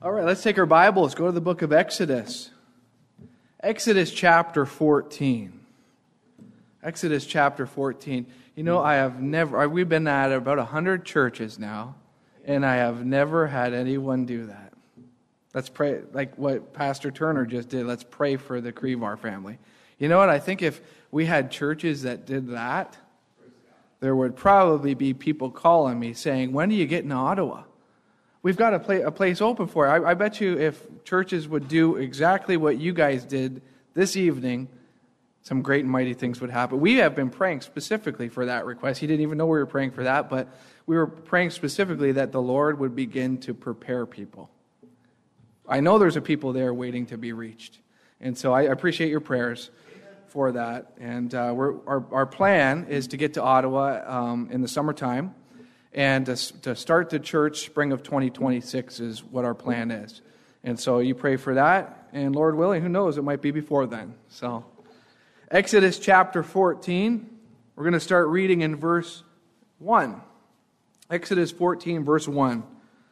All right, let's take our Bibles, go to the book of Exodus. Exodus chapter 14. Exodus chapter 14. You know, we've been at about 100 churches now, and I have never had anyone do that. Let's pray, like what Pastor Turner just did. Let's pray for the Crevar family. You know what? I think if we had churches that did that, there would probably be people calling me saying, when do you get in Ottawa? We've got a place open for it. I bet you if churches would do exactly what you guys did this evening, some great and mighty things would happen. We have been praying specifically for that request. He didn't even know we were praying for that, but we were praying specifically that the Lord would begin to prepare people. I know there's a people there waiting to be reached. And so I appreciate your prayers for that. And our plan is to get to Ottawa in the summertime. And to start the church spring of 2026 is what our plan is. And so you pray for that. And Lord willing, who knows, it might be before then. So Exodus chapter 14, we're going to start reading in verse 1. Exodus 14, verse 1.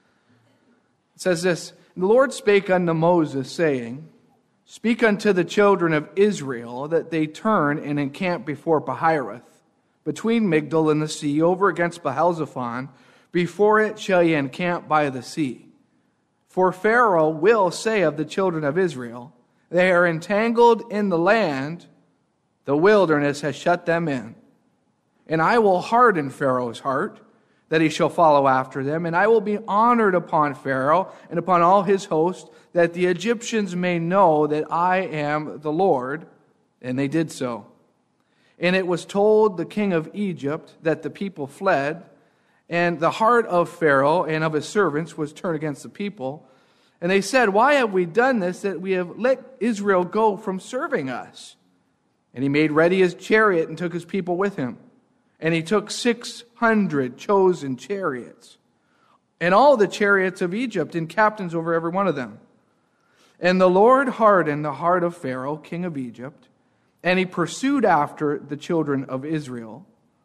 It says this, "The Lord spake unto Moses, saying, Speak unto the children of Israel that they turn and encamp before Pihirath, between Migdol and the sea, over against Baal-zephon. Before it shall ye encamp by the sea. For Pharaoh will say of the children of Israel, They are entangled in the land, the wilderness has shut them in. And I will harden Pharaoh's heart, that he shall follow after them. And I will be honored upon Pharaoh and upon all his host, that the Egyptians may know that I am the Lord. And they did so. And it was told the king of Egypt that the people fled, and the heart of Pharaoh and of his servants was turned against the people. And they said, Why have we done this, that we have let Israel go from serving us? And he made ready his chariot and took his people with him. And he took 600 chosen chariots, and all the chariots of Egypt, and captains over every one of them. And the Lord hardened the heart of Pharaoh, king of Egypt, and he pursued after the children of Israel.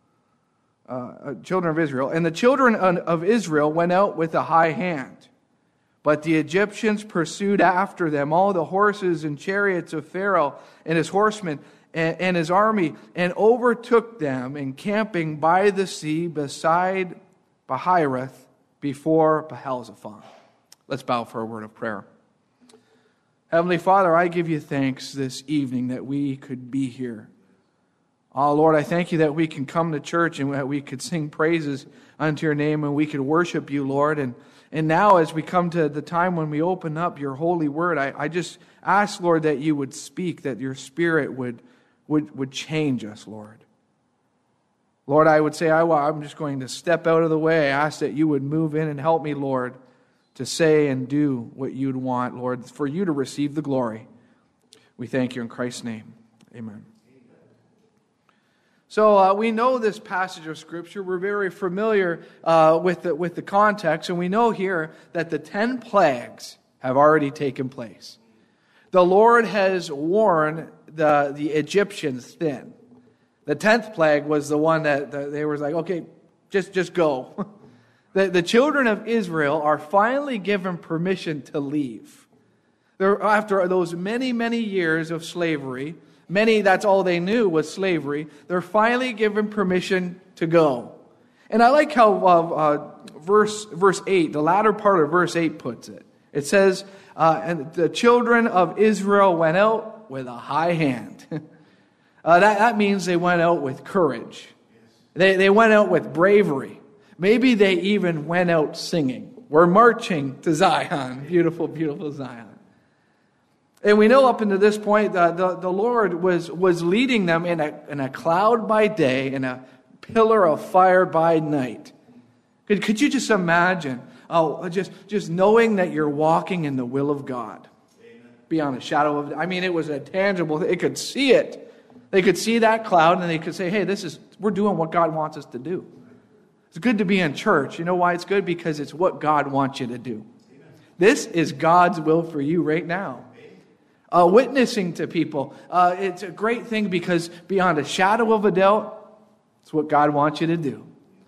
And the children of Israel went out with a high hand. But the Egyptians pursued after them all the horses and chariots of Pharaoh and his horsemen and his army, and overtook them, encamping by the sea beside Pihirath before Baal-zephon. Let's bow for a word of prayer. Heavenly Father, I give you thanks this evening that we could be here. Oh, Lord, I thank you that we can come to church and that we could sing praises unto your name and we could worship you, Lord. And now as we come to the time when we open up your holy word, I just ask, Lord, that you would speak, that your Spirit would change us, Lord. Lord, I would say I'm just going to step out of the way. I ask that you would move in and help me, Lord, to say and do what you'd want, Lord, for you to receive the glory. We thank you in Christ's name. Amen. So we know this passage of Scripture. We're very familiar with the context, and we know here that the 10 plagues have already taken place. The Lord has worn the Egyptians thin. The 10th plague was the one that they were like, okay, just go. The children of Israel are finally given permission to leave. After those many, many years of slavery, that's all they knew was slavery, they're finally given permission to go. And I like how verse 8, the latter part of verse 8 puts it. It says, and the children of Israel went out with a high hand. That means they went out with courage. They went out with bravery. Maybe they even went out singing. We're marching to Zion. Beautiful, beautiful Zion. And we know up until this point, the Lord was leading them in a cloud by day and a pillar of fire by night. Could you just imagine? Just knowing that you're walking in the will of God. Amen. Beyond a shadow of... it was a tangible... They could see it. They could see that cloud and they could say, hey, we're doing what God wants us to do. It's good to be in church. You know why it's good? Because it's what God wants you to do. Amen. This is God's will for you right now. Witnessing to people. It's a great thing because beyond a shadow of a doubt, it's what God wants you to do.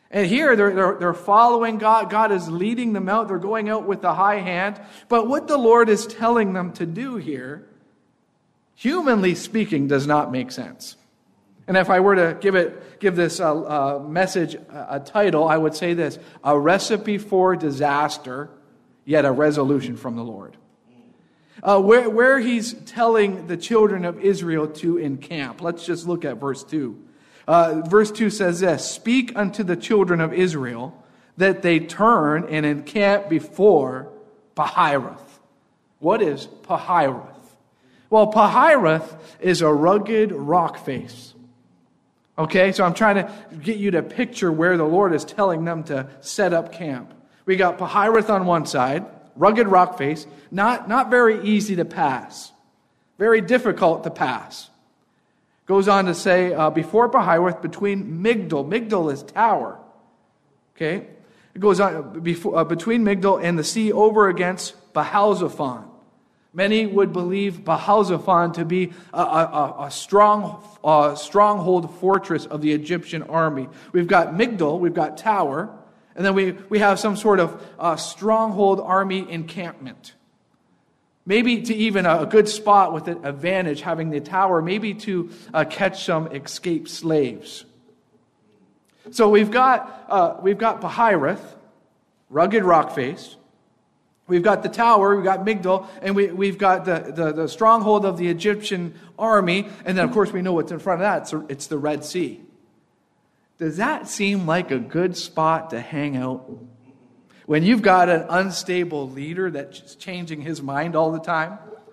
And here they're following God. God is leading them out. They're going out with the high hand. But what the Lord is telling them to do here, humanly speaking, does not make sense. And if I were to give this message a title, I would say this: a recipe for disaster, yet a resolution from the Lord. Where he's telling the children of Israel to encamp. Let's just look at verse 2. Verse 2 says this: "Speak unto the children of Israel that they turn and encamp before Pi-hahiroth." What is Pi-hahiroth? Well, Pi-hahiroth is a rugged rock face. Okay, so I'm trying to get you to picture where the Lord is telling them to set up camp. We got Pi-hahiroth on one side, rugged rock face, not very easy to pass, very difficult to pass. Goes on to say, before Pi-hahiroth, between Migdol. Migdol is tower. Okay? It goes on between Migdol and the sea over against Baal-zephon. Many would believe Baal-zephon to be a stronghold fortress of the Egyptian army. We've got Migdol, we've got tower, and then we have some sort of stronghold army encampment. Maybe to even a good spot with an advantage, having the tower, maybe to catch some escaped slaves. So we've got Pi-hahiroth, rugged rock face. We've got the tower, we've got Migdol, and we've got the stronghold of the Egyptian army. And then, of course, we know what's in front of that. It's the Red Sea. Does that seem like a good spot to hang out? When you've got an unstable leader that's changing his mind all the time?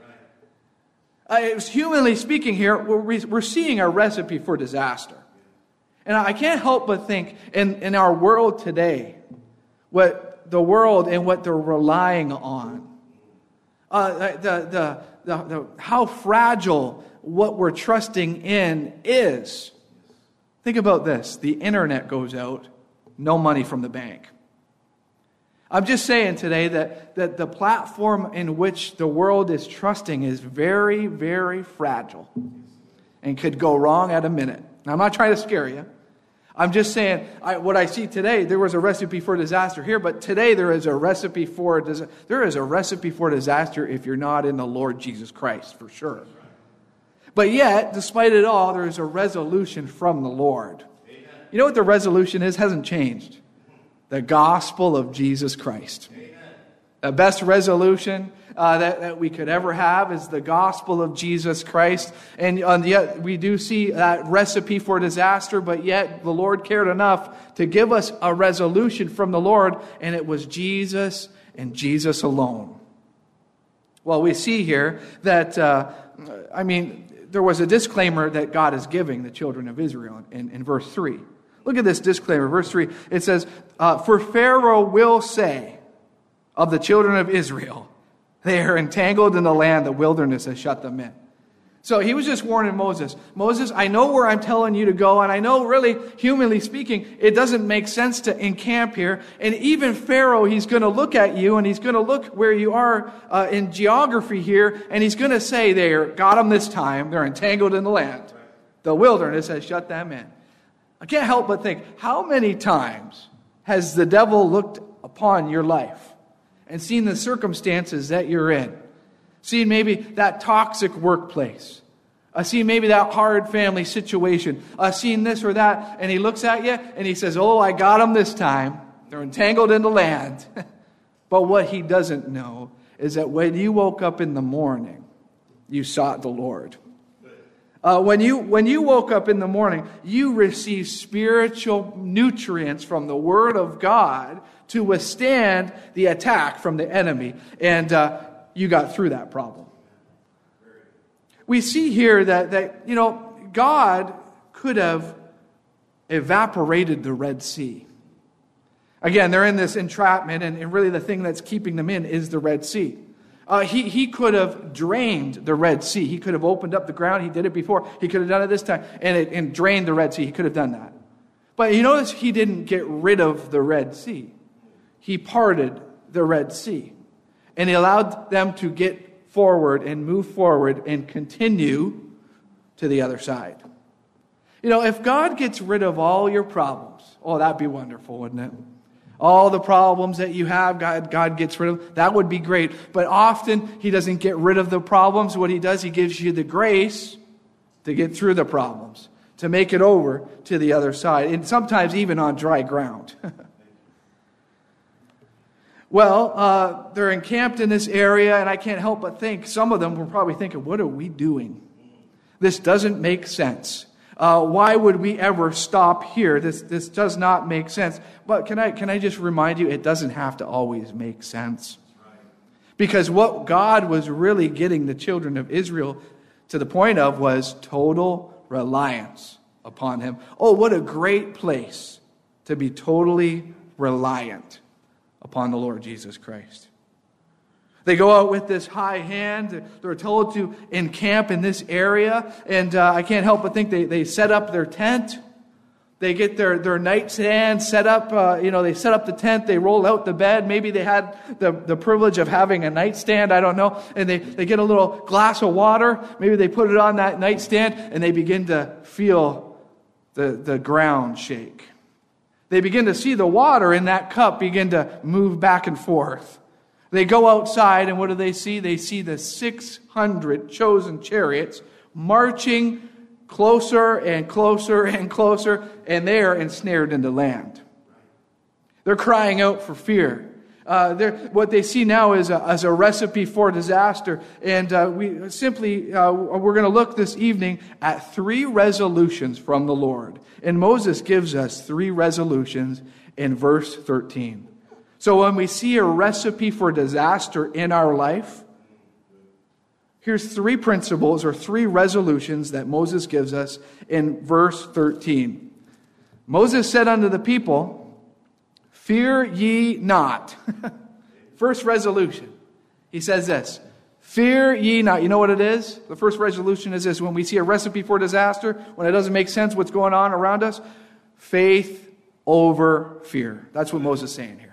Humanly speaking here, we're seeing a recipe for disaster. And I can't help but think, in our world today, what the world and what they're relying on, how fragile what we're trusting in is. Think about this. The internet goes out, no money from the bank. I'm just saying today that the platform in which the world is trusting is very, very fragile and could go wrong at a minute. Now, I'm not trying to scare you. I'm just saying what I see today. There was a recipe for disaster here, but today there is a recipe for disaster if you're not in the Lord Jesus Christ, for sure. But yet, despite it all, there is a resolution from the Lord. Amen. You know what the resolution is? It hasn't changed. The gospel of Jesus Christ. Amen. The best resolution that we could ever have is the gospel of Jesus Christ. And yet we do see that recipe for disaster, but yet the Lord cared enough to give us a resolution from the Lord, and it was Jesus and Jesus alone. Well, we see here that, there was a disclaimer that God is giving the children of Israel in verse 3. Look at this disclaimer. Verse 3, it says, "For Pharaoh will say of the children of Israel, they are entangled in the land, the wilderness has shut them in." So he was just warning Moses. Moses, I know where I'm telling you to go, and I know really, humanly speaking, it doesn't make sense to encamp here. And even Pharaoh, he's going to look at you, and he's going to look where you are in geography here, and he's going to say, got them this time, they're entangled in the land. The wilderness has shut them in. I can't help but think, how many times has the devil looked upon your life and seen the circumstances that you're in? Seen maybe that toxic workplace. Seen maybe that hard family situation. Seen this or that. And he looks at you and he says, oh, I got them this time. They're entangled in the land. But what he doesn't know is that when you woke up in the morning, you sought the Lord. When you woke up in the morning, you received spiritual nutrients from the Word of God to withstand the attack from the enemy. And you got through that problem. We see here that God could have evaporated the Red Sea. Again, they're in this entrapment, and really the thing that's keeping them in is the Red Sea. He could have drained the Red Sea. He could have opened up the ground. He did it before. He could have done it this time and drained the Red Sea. He could have done that. But you notice he didn't get rid of the Red Sea. He parted the Red Sea. And he allowed them to get forward and move forward and continue to the other side. If God gets rid of all your problems, that'd be wonderful, wouldn't it? All the problems that you have, God gets rid of. That would be great. But often, He doesn't get rid of the problems. What He does, He gives you the grace to get through the problems, to make it over to the other side, and sometimes even on dry ground. Well, they're encamped in this area, and I can't help but think, some of them were probably thinking, what are we doing? This doesn't make sense. Why would we ever stop here? This does not make sense. But can I just remind you, it doesn't have to always make sense. Because what God was really getting the children of Israel to the point of was total reliance upon Him. Oh, what a great place to be totally reliant upon the Lord Jesus Christ. They go out with this high hand. They're told to encamp in this area. And I can't help but think they set up their tent. They get their nightstand set up. They set up the tent. They roll out the bed. Maybe they had the privilege of having a nightstand. I don't know. And they get a little glass of water. Maybe they put it on that nightstand. And they begin to feel the ground shake. They begin to see the water in that cup begin to move back and forth. They go outside, and what do they see? They see the 600 chosen chariots marching closer and closer and closer, and they are ensnared into land. They're crying out for fear. What they see now is a recipe for disaster, and we're going to look this evening at 3 resolutions from the Lord. And Moses gives us 3 resolutions in verse 13. So when we see a recipe for disaster in our life, here's 3 principles or 3 resolutions that Moses gives us in verse 13. Moses said unto the people, "Fear ye not." First resolution. He says this, "Fear ye not." You know what it is? The first resolution is this: when we see a recipe for disaster, when it doesn't make sense what's going on around us, faith over fear. That's what Moses is saying here.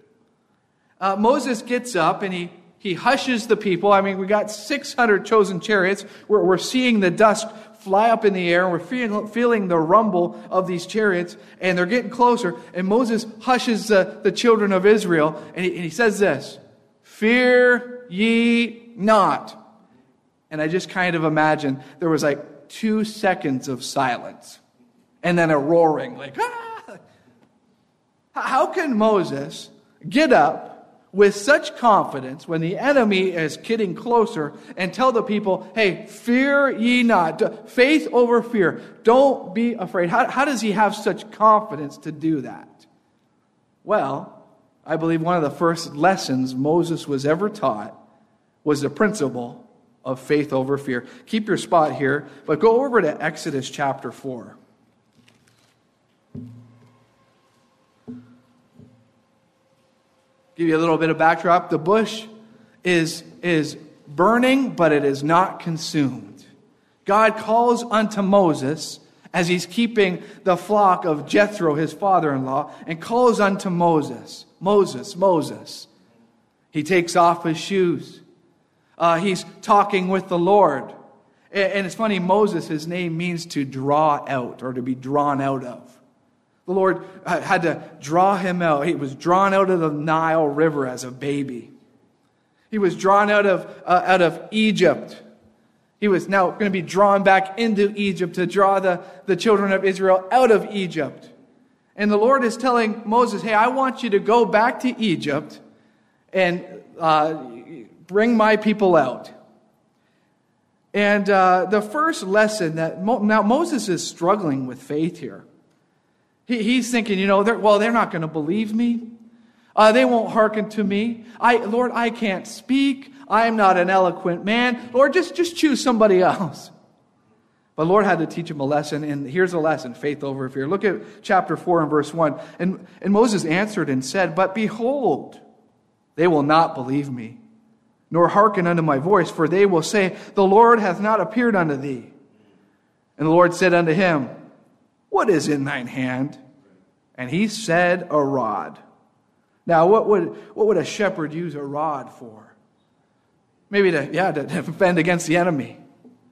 Moses gets up and he hushes the people. I mean, we got 600 chosen chariots. We're seeing the dust fly up in the air. We're feeling the rumble of these chariots, and they're getting closer. And Moses hushes the children of Israel, and he says this, "Fear ye not." And I just kind of imagine there was like 2 seconds of silence, and then a roaring, like, ah! How can Moses get up with such confidence when the enemy is getting closer and tell the people, hey, fear ye not, faith over fear, don't be afraid? How does he have such confidence to do that? Well, I believe one of the first lessons Moses was ever taught was the principle of faith over fear. Keep your spot here, but go over to Exodus chapter 4. Give you a little bit of backdrop. The bush is burning, but it is not consumed. God calls unto Moses as he's keeping the flock of Jethro, his father-in-law, and calls unto Moses, "Moses, Moses." He takes off his shoes. He's talking with the Lord. And it's funny, Moses, his name means to draw out or to be drawn out of. The Lord had to draw him out. He was drawn out of the Nile River as a baby. He was drawn out of Egypt. He was now going to be drawn back into Egypt to draw the children of Israel out of Egypt. And the Lord is telling Moses, hey, I want you to go back to Egypt and bring my people out. And the first lesson that now Moses is struggling with faith here. He's thinking, they're not going to believe me. They won't hearken to me. Lord, I can't speak. I'm not an eloquent man. Lord, just choose somebody else. But Lord had to teach him a lesson, and here's a lesson, faith over fear. Look at chapter 4 and verse 1. And Moses answered and said, "But behold, they will not believe me, nor hearken unto my voice, for they will say, the Lord hath not appeared unto thee." And the Lord said unto him, "What is in thine hand?" And he said, "A rod." Now, what would a shepherd use a rod for? Maybe to defend against the enemy.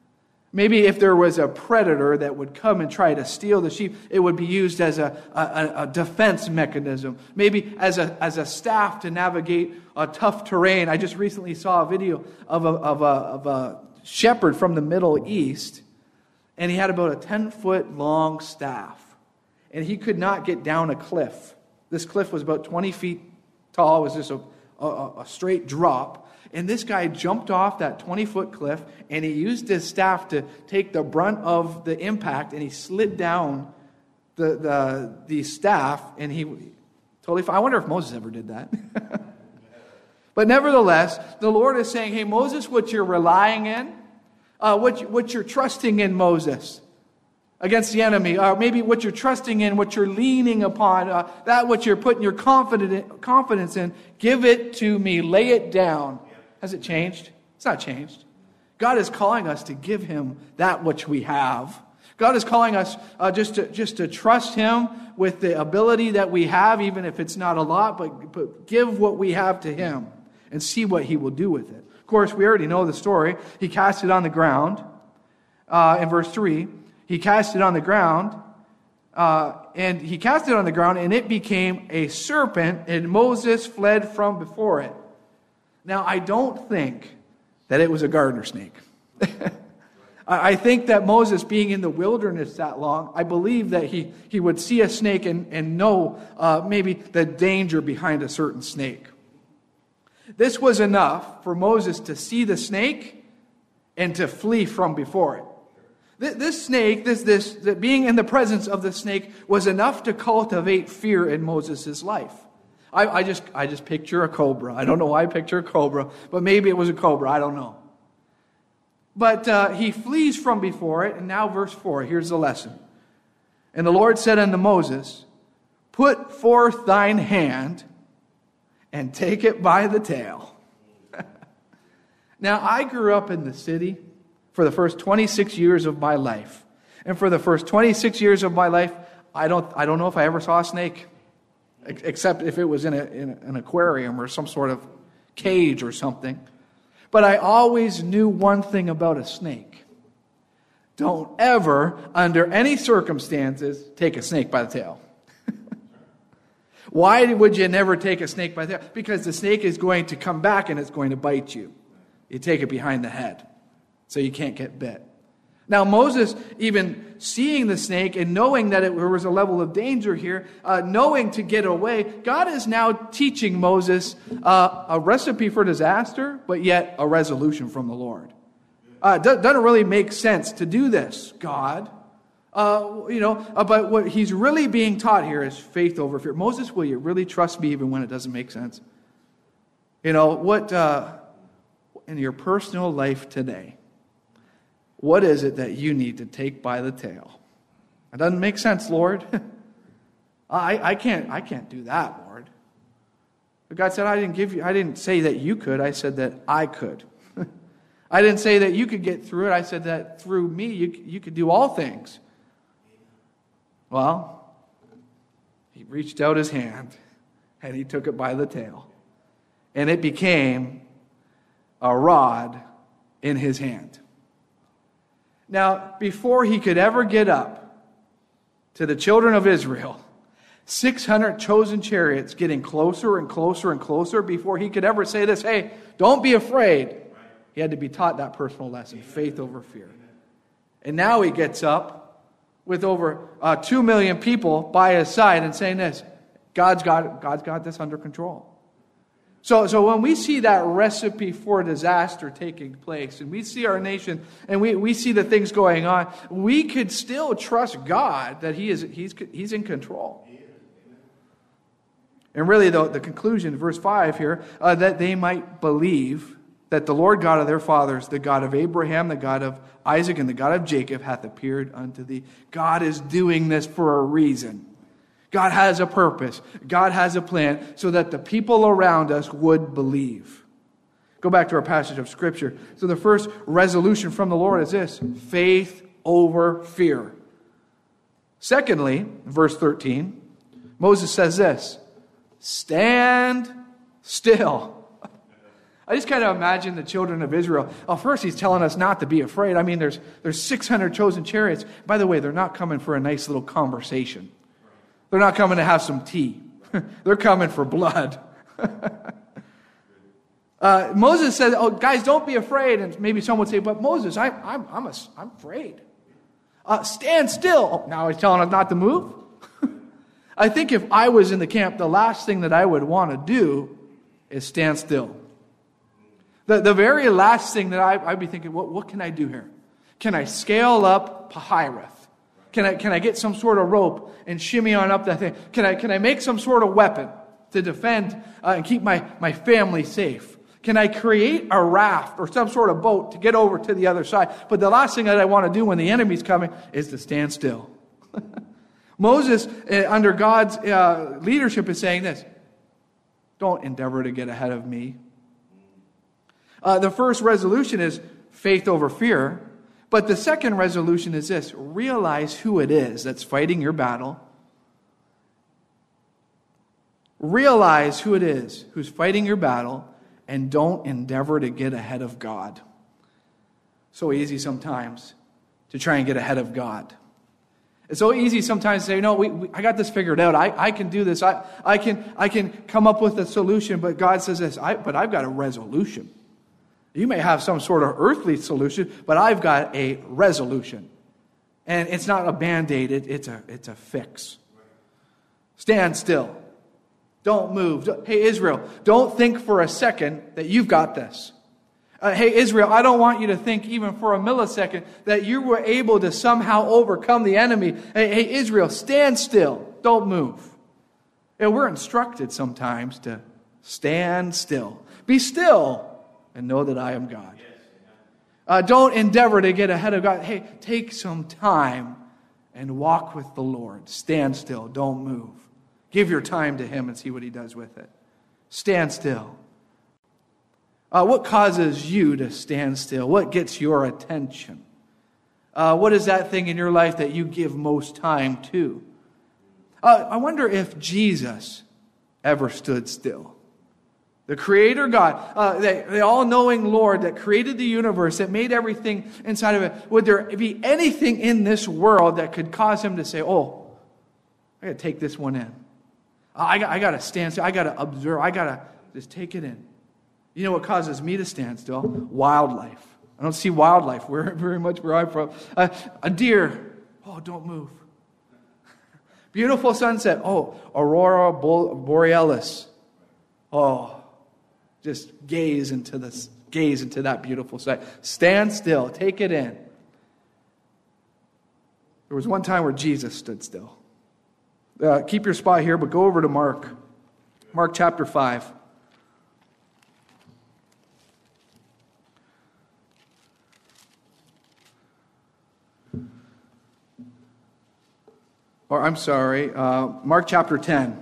Maybe if there was a predator that would come and try to steal the sheep, it would be used as a defense mechanism. Maybe as a staff to navigate a tough terrain. I just recently saw a video of a shepherd from the Middle East, and he had about a 10-foot long staff, and he could not get down a cliff. This cliff was about 20 feet tall. It was just a straight drop. And this guy jumped off that 20-foot cliff, and he used his staff to take the brunt of the impact, and he slid down the staff, and he totally fine. I wonder if Moses ever did that. But nevertheless, the Lord is saying, hey, Moses, what you're relying in, what you're trusting in, Moses, against the enemy, maybe what you're trusting in, what you're leaning upon, that what you're putting your confidence in, give it to me, lay it down. Has it changed? It's not changed. God is calling us to give Him that which we have. God is calling us just to trust Him with the ability that we have, even if it's not a lot, but give what we have to Him and see what He will do with it. Of course, we already know the story. He cast it on the ground. In verse 3, He cast it on the ground, and He cast it on the ground, and it became a serpent, and Moses fled from before it. Now, I don't think that it was a garter snake. I think that Moses, being in the wilderness that long, I believe that he would see a snake and know maybe the danger behind a certain snake. This was enough for Moses to see the snake and to flee from before it. This snake, this being in the presence of the snake, was enough to cultivate fear in Moses' life. I just picture a cobra. I don't know why I picture a cobra, but maybe it was a cobra. I don't know. But he flees from before it, and now verse 4, here's the lesson. And the Lord said unto Moses, put forth thine hand and take it by the tail. Now, I grew up in the city for the first 26 years of my life. And for the first 26 years of my life, I don't know if I ever saw a snake. Except if it was in an aquarium or some sort of cage or something. But I always knew one thing about a snake. Don't ever, under any circumstances, take a snake by the tail. Why would you never take a snake by the tail? Because the snake is going to come back and it's going to bite you. You take it behind the head so you can't get bit. Now, Moses, even seeing the snake and knowing that there was a level of danger here, knowing to get away, God is now teaching Moses a recipe for disaster, but yet a resolution from the Lord. Doesn't really make sense to do this, God. But what he's really being taught here is faith over fear. Moses, will you really trust me even when it doesn't make sense? What in your personal life today, what is it that you need to take by the tail? It doesn't make sense, Lord. I can't do that, Lord. But God said, I didn't say that you could. I said that I could. I didn't say that you could get through it. I said that through me, you could do all things. Well, he reached out his hand and he took it by the tail. And it became a rod in his hand. Now, before he could ever get up to the children of Israel, 600 chosen chariots getting closer and closer and closer before he could ever say this, hey, don't be afraid. He had to be taught that personal lesson, faith over fear. And now he gets up with over 2 million people by his side and saying this, God's got this under control. So when we see that recipe for disaster taking place, and we see our nation, and we see the things going on, we could still trust God that He's in control. And really, the conclusion, verse 5 here, that they might believe that the Lord God of their fathers, the God of Abraham, the God of Isaac, and the God of Jacob, hath appeared unto thee. God is doing this for a reason. God has a purpose. God has a plan so that the people around us would believe. Go back to our passage of Scripture. So the first resolution from the Lord is this: faith over fear. Secondly, verse 13, Moses says this: stand still. I just kind of imagine the children of Israel. Well, first he's telling us not to be afraid. I mean, there's 600 chosen chariots. By the way, they're not coming for a nice little conversation. They're not coming to have some tea. They're coming for blood. Moses said, "Oh, guys, don't be afraid." And maybe someone would say, "But Moses, I'm afraid." Stand still. Oh, now he's telling us not to move. I think if I was in the camp, the last thing that I would want to do is stand still. The very last thing that I'd be thinking, what can I do here? Can I scale up Pahirath? Can I get some sort of rope and shimmy on up that thing? Can I make some sort of weapon to defend and keep my family safe? Can I create a raft or some sort of boat to get over to the other side? But the last thing that I want to do when the enemy's coming is to stand still. Moses, under God's leadership, is saying this: don't endeavor to get ahead of me. The first resolution is faith over fear. But the second resolution is this: realize who it is that's fighting your battle. Realize who it is who's fighting your battle, and don't endeavor to get ahead of God. So easy sometimes to try and get ahead of God. It's so easy sometimes to say, "No, I got this figured out. I can do this. I can come up with a solution." But God says this: "But I've got a resolution." You may have some sort of earthly solution, but I've got a resolution. And it's not a Band-Aid, it's a fix. Stand still. Don't move. Hey, Israel, don't think for a second that you've got this. Hey, Israel, I don't want you to think even for a millisecond that you were able to somehow overcome the enemy. Hey, Israel, stand still. Don't move. And we're instructed sometimes to stand still. Be still and know that I am God. Don't endeavor to get ahead of God. Hey, take some time and walk with the Lord. Stand still. Don't move. Give your time to Him and see what He does with it. Stand still. What causes you to stand still? What gets your attention? What is that thing in your life that you give most time to? I wonder if Jesus ever stood still. The Creator God, the all-knowing Lord that created the universe, that made everything inside of it. Would there be anything in this world that could cause Him to say, "Oh, I got to take this one in. I got to stand still. I got to observe. I got to just take it in." You know what causes me to stand still? Wildlife. I don't see wildlife very much where I'm from. A deer. Oh, don't move. Beautiful sunset. Oh, aurora borealis. Oh. Just gaze into that beautiful sight. Stand still. Take it in. There was one time where Jesus stood still. Keep your spot here, but go over to Mark. Mark chapter 5. Or I'm sorry, Mark chapter 10.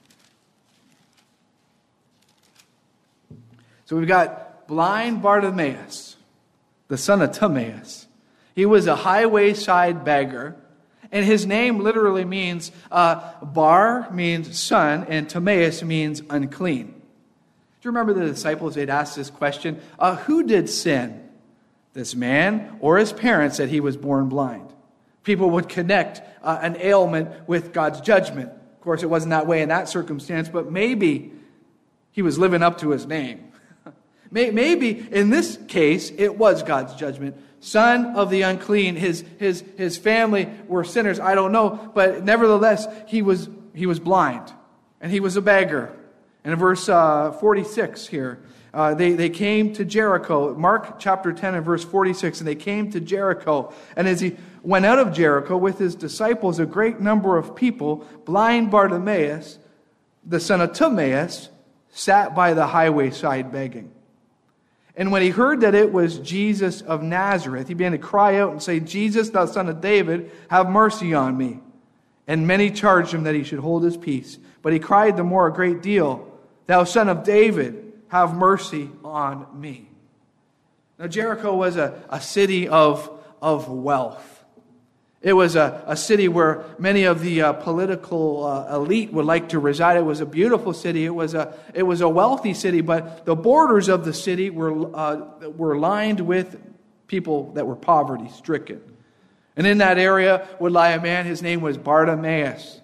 So we've got blind Bartimaeus, the son of Timaeus. He was a highway side beggar, and his name literally means, Bar means son, and Timaeus means unclean. Do you remember the disciples, they'd asked this question, who did sin, this man or his parents, that he was born blind? People would connect an ailment with God's judgment. Of course, it wasn't that way in that circumstance, but maybe he was living up to his name. Maybe in this case, it was God's judgment. Son of the unclean, his family were sinners. I don't know, but nevertheless, he was blind, and he was a beggar. And in verse 46 here, they came to Jericho. Mark chapter 10 and verse 46, and they came to Jericho. And as he went out of Jericho with his disciples, a great number of people, blind Bartimaeus, the son of Timaeus, sat by the highway side begging. And when he heard that it was Jesus of Nazareth, he began to cry out and say, "Jesus, thou son of David, have mercy on me." And many charged him that he should hold his peace. But he cried the more a great deal, "Thou son of David, have mercy on me." Now Jericho was a city of wealth. It was a city where many of the political elite would like to reside. It was a beautiful city. It was a wealthy city, but the borders of the city were lined with people that were poverty-stricken. And in that area would lie a man. His name was Bartimaeus.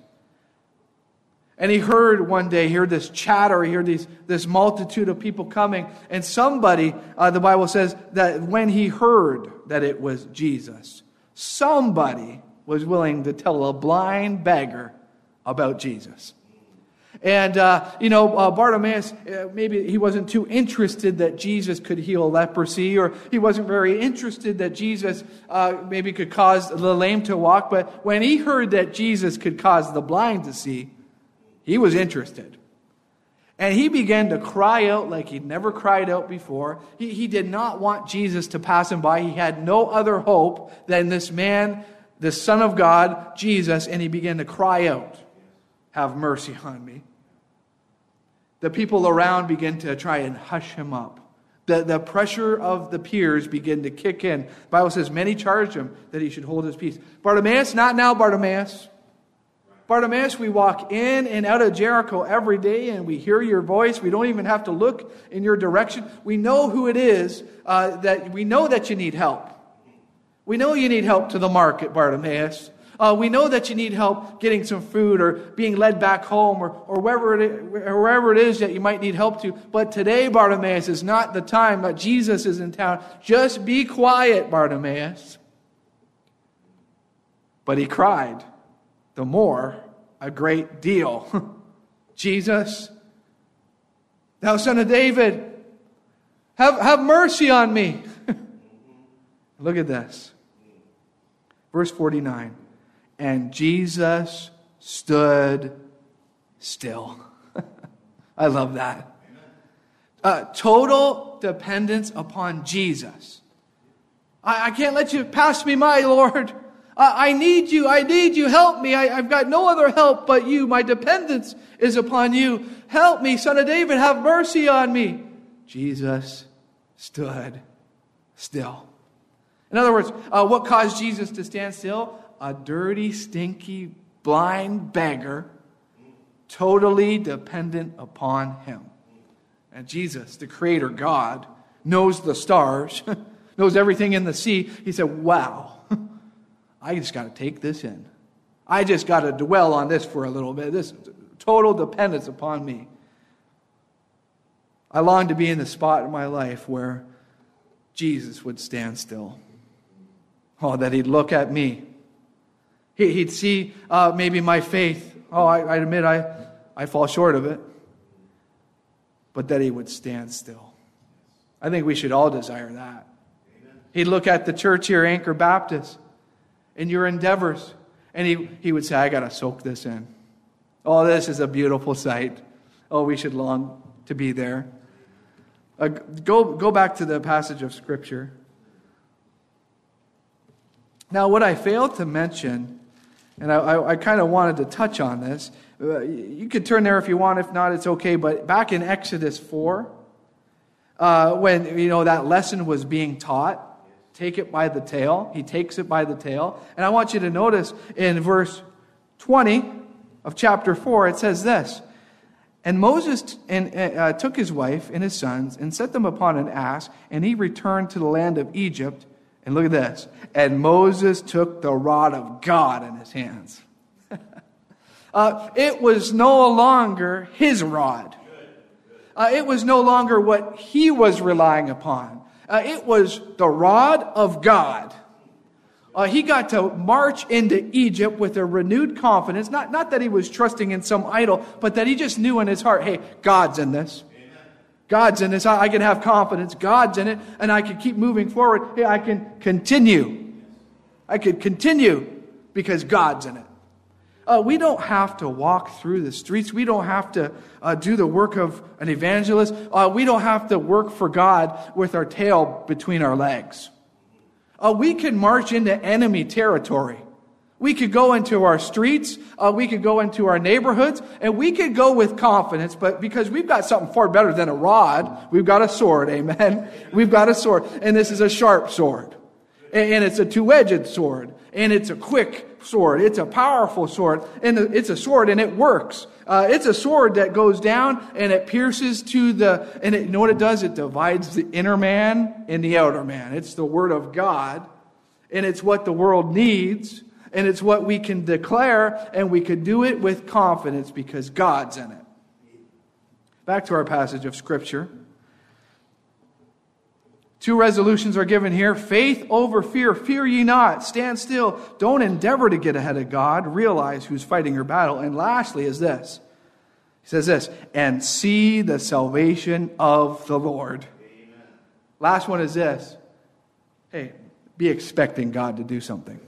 And he heard one day, this chatter, he heard this multitude of people coming. And somebody, the Bible says, that when he heard that it was Jesus, somebody was willing to tell a blind beggar about Jesus. And, Bartimaeus, maybe he wasn't too interested that Jesus could heal leprosy, or he wasn't very interested that Jesus maybe could cause the lame to walk. But when he heard that Jesus could cause the blind to see, he was interested. And he began to cry out like he'd never cried out before. He did not want Jesus to pass him by. He had no other hope than this man, the Son of God, Jesus, and he began to cry out, "Have mercy on me." The people around began to try and hush him up. The pressure of the peers began to kick in. The Bible says many charged him that he should hold his peace. "Bartimaeus, not now, Bartimaeus. Bartimaeus, we walk in and out of Jericho every day and we hear your voice. We don't even have to look in your direction. We know who it is, that we know that you need help. We know you need help to the market, Bartimaeus. We know that you need help getting some food or being led back home or wherever it is that you might need help to. But today, Bartimaeus, is not the time that Jesus is in town. Just be quiet, Bartimaeus." But he cried the more a great deal, "Jesus, thou Son of David, have mercy on me." Look at this. Verse 49. "And Jesus stood still." I love that. Total dependence upon Jesus. I can't let you pass me by, Lord. I need you. Help me. I've got no other help but you. My dependence is upon you. Help me, Son of David. Have mercy on me. Jesus stood still. In other words, what caused Jesus to stand still? A dirty, stinky, blind beggar, totally dependent upon him. And Jesus, the Creator God, knows the stars, knows everything in the sea. He said, "Wow. I just got to take this in. I just got to dwell on this for a little bit. This total dependence upon me." I long to be in the spot in my life where Jesus would stand still. Oh, that he'd look at me. He'd see maybe my faith. Oh, I admit I fall short of it. But that he would stand still. I think we should all desire that. He'd look at the church here, Anchor Baptist, in your endeavors. And he would say, "I got to soak this in. Oh, this is a beautiful sight. Oh, we should long to be there." Go back to the passage of Scripture. Now, what I failed to mention, and I kind of wanted to touch on this. You could turn there if you want. If not, it's okay. But back in Exodus 4, when that lesson was being taught, take it by the tail. He takes it by the tail. And I want you to notice in verse 20 of chapter 4, it says this. "And Moses took his wife and his sons and set them upon an ass, and he returned to the land of Egypt." And look at this. "And Moses took the rod of God in his hands." It was no longer his rod. It was no longer what he was relying upon. It was the rod of God. He got to march into Egypt with a renewed confidence. Not that he was trusting in some idol, but that he just knew in his heart, hey, God's in this. God's in this. I can have confidence. God's in it. And I can keep moving forward. Hey, I can continue. I could continue because God's in it. We don't have to walk through the streets. We don't have to do the work of an evangelist. We don't have to work for God with our tail between our legs. We can march into enemy territory. We could go into our streets. We could go into our neighborhoods. And we could go with confidence. But because we've got something far better than a rod, we've got a sword. Amen. We've got a sword. And this is a sharp sword. And it's a two-edged sword. And it's a quick sword. It's a powerful sword. And it's a sword and it works. It's a sword that goes down and it pierces to you know what it does? It divides the inner man and the outer man. It's the Word of God. And it's what the world needs. And it's what we can declare. And we could do it with confidence because God's in it. Back to our passage of Scripture. 2 resolutions are given here. Faith over fear. Fear ye not. Stand still. Don't endeavor to get ahead of God. Realize who's fighting your battle. And lastly is this. He says this. And see the salvation of the Lord. Amen. Last one is this. Hey, be expecting God to do something.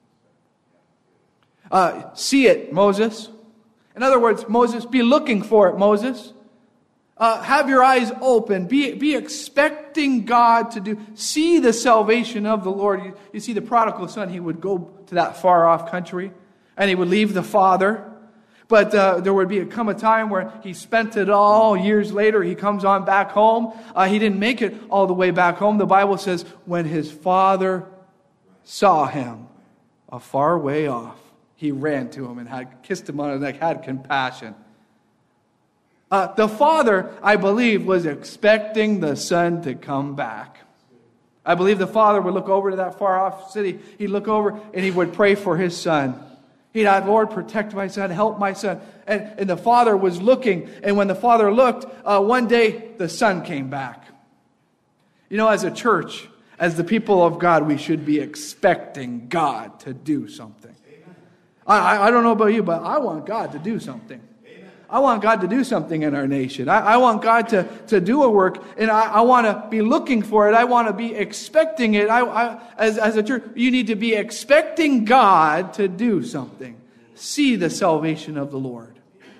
See it, Moses. In other words, Moses, be looking for it, Moses. Have your eyes open. Be expecting God to do. See the salvation of the Lord. You see, the prodigal son, he would go to that far off country, and he would leave the father. But there would come a time where he spent it all. Years later, he comes on back home. He didn't make it all the way back home. The Bible says, when his father saw him a far way off, he ran to him and kissed him on the neck, had compassion. The father, I believe, was expecting the son to come back. I believe the father would look over to that far-off city. He'd look over and he would pray for his son. He'd ask, Lord, protect my son, help my son. And the father was looking. And when the father looked, one day the son came back. You know, as a church, as the people of God, we should be expecting God to do something. I don't know about you, but I want God to do something. I want God to do something in our nation. I want God to do a work, and I want to be looking for it. I want to be expecting it. As a church, you need to be expecting God to do something. See the salvation of the Lord.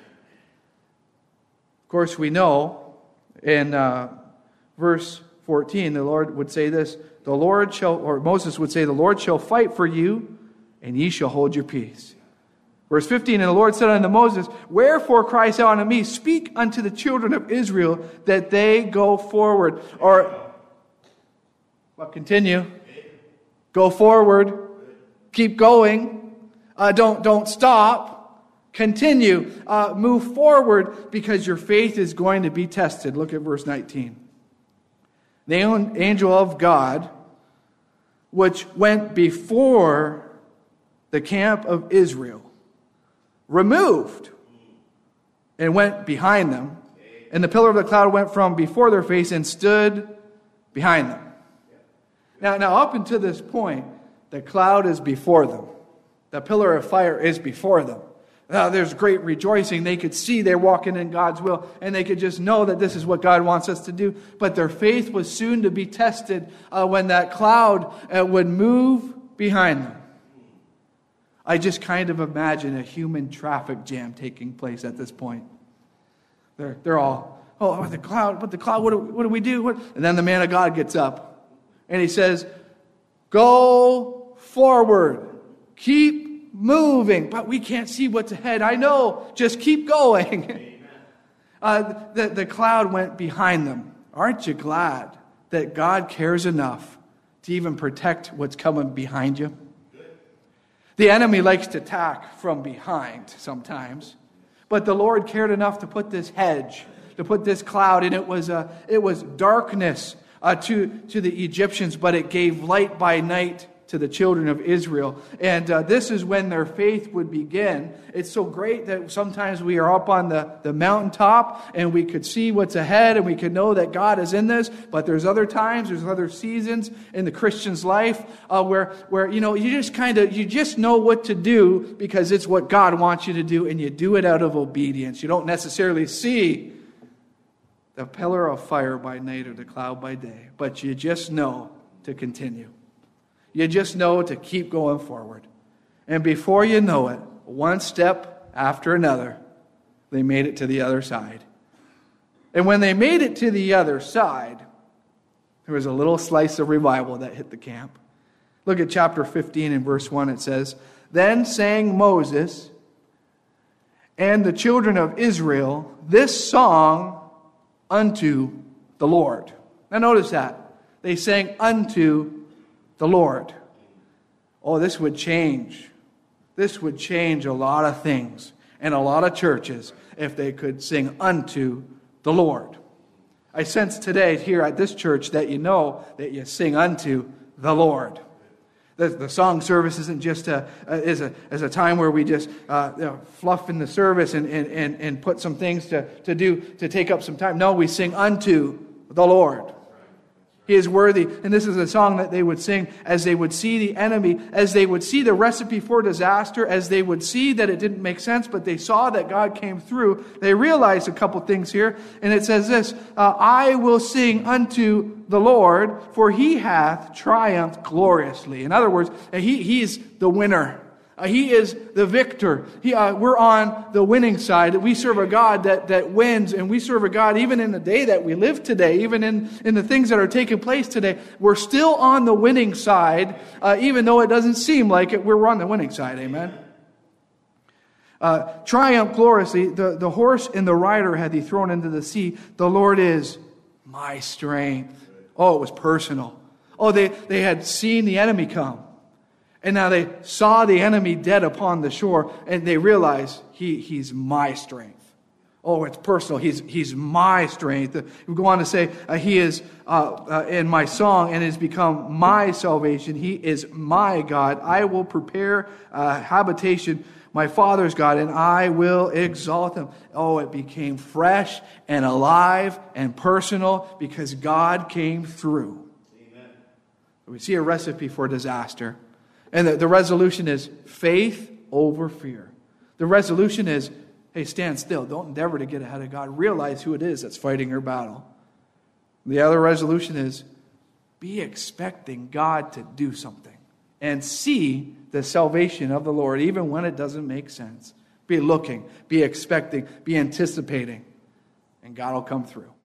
Of course, we know in verse 14, the Lord would say this, Moses would say, the Lord shall fight for you, and ye shall hold your peace. Verse 15, and the Lord said unto Moses, wherefore criest thou unto me? Speak unto the children of Israel that they go forward. Continue. Go forward. Keep going. Don't stop. Continue. Move forward because your faith is going to be tested. Look at verse 19. The angel of God, which went before the camp of Israel, removed and went behind them. And the pillar of the cloud went from before their face and stood behind them. Now up until this point, the cloud is before them. The pillar of fire is before them. Now there's great rejoicing. They could see they're walking in God's will, and they could just know that this is what God wants us to do. But their faith was soon to be tested when that cloud would move behind them. I just kind of imagine a human traffic jam taking place at this point. They're all, the cloud, what do we do? And then the man of God gets up and he says, go forward, keep moving. But we can't see what's ahead. I know, just keep going. The cloud went behind them. Aren't you glad that God cares enough to even protect what's coming behind you? The enemy likes to attack from behind sometimes. But the Lord cared enough to put this hedge, to put this cloud, and it was darkness to the Egyptians, but it gave light by night to the children of Israel. And this is when their faith would begin. It's so great that sometimes we are up on the mountaintop and we could see what's ahead and we could know that God is in this. But there's other times, there's other seasons in the Christian's life where you just know what to do because it's what God wants you to do, and you do it out of obedience. You don't necessarily see the pillar of fire by night or the cloud by day, but you just know to continue. You just know to keep going forward. And before you know it, one step after another, they made it to the other side. And when they made it to the other side, there was a little slice of revival that hit the camp. Look at chapter 15 and verse 1. It says, then sang Moses and the children of Israel this song unto the Lord. Now notice that. They sang unto the Lord. Oh, this would change. This would change a lot of things and a lot of churches if they could sing unto the Lord. I sense today here at this church that you know that you sing unto the Lord. The song service isn't just as a time where we just fluff in the service and put some things to do to take up some time. No, we sing unto the Lord. He is worthy. And this is a song that they would sing as they would see the enemy, as they would see the recipe for disaster, as they would see that it didn't make sense, but they saw that God came through. They realized a couple things here. And it says this, I will sing unto the Lord, for he hath triumphed gloriously. In other words, he is the winner. He is the victor. We're on the winning side. We serve a God that wins, and we serve a God even in the day that we live today, even in the things that are taking place today. We're still on the winning side, even though it doesn't seem like it. We're on the winning side. Amen. Triumph gloriously. The horse and the rider had he thrown into the sea. The Lord is my strength. Oh, it was personal. Oh, they had seen the enemy come. And now they saw the enemy dead upon the shore, and they realized he's my strength. Oh, it's personal. He's my strength. We go on to say, he is in my song and has become my salvation. He is my God. I will prepare habitation, my Father's God, and I will exalt him. Oh, it became fresh and alive and personal because God came through. Amen. We see a recipe for disaster. And the resolution is faith over fear. The resolution is, hey, stand still. Don't endeavor to get ahead of God. Realize who it is that's fighting your battle. The other resolution is be expecting God to do something. And see the salvation of the Lord, even when it doesn't make sense. Be looking, be expecting, be anticipating. And God will come through.